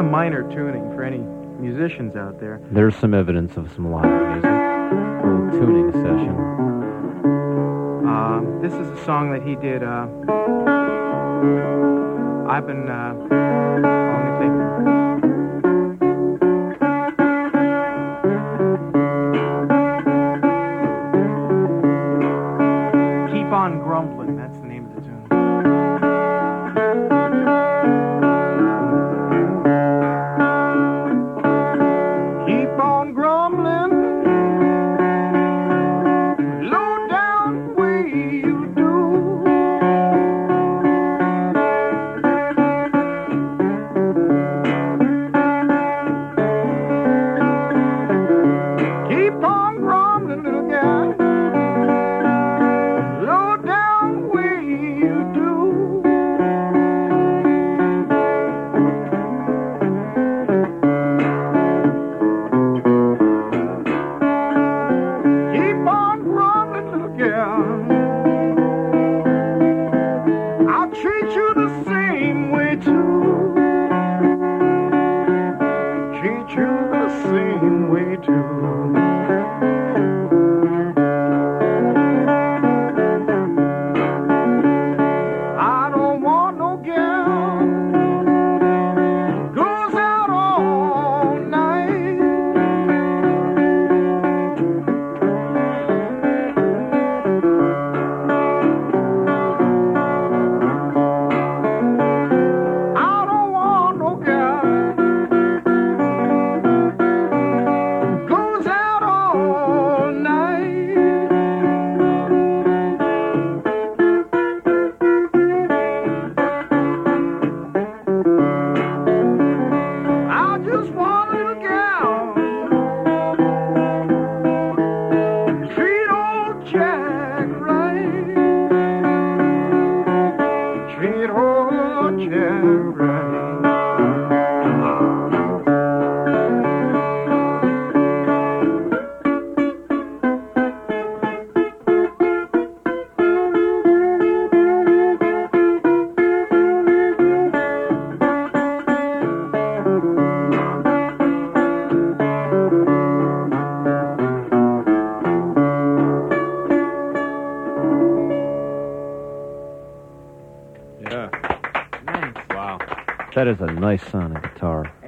minor tuning for any musicians out there. There's some evidence of some live music. A little tuning session. This is a song that he did. I've been. Let me think. Keep on Grumbling. That's the name of the tune. Keep on grumbling. Low down way you do. Keep on grumbling, little guy. Low down way you do. Keep on grumbling, little girl. I'll treat you the same way too. Treat you the same way too. I don't want no girl goes out all night. I don't want no girl goes out all night. I just want a little gal treat old Jack right. Treat old Jack right. Yeah. Wow. That is a nice sounding guitar.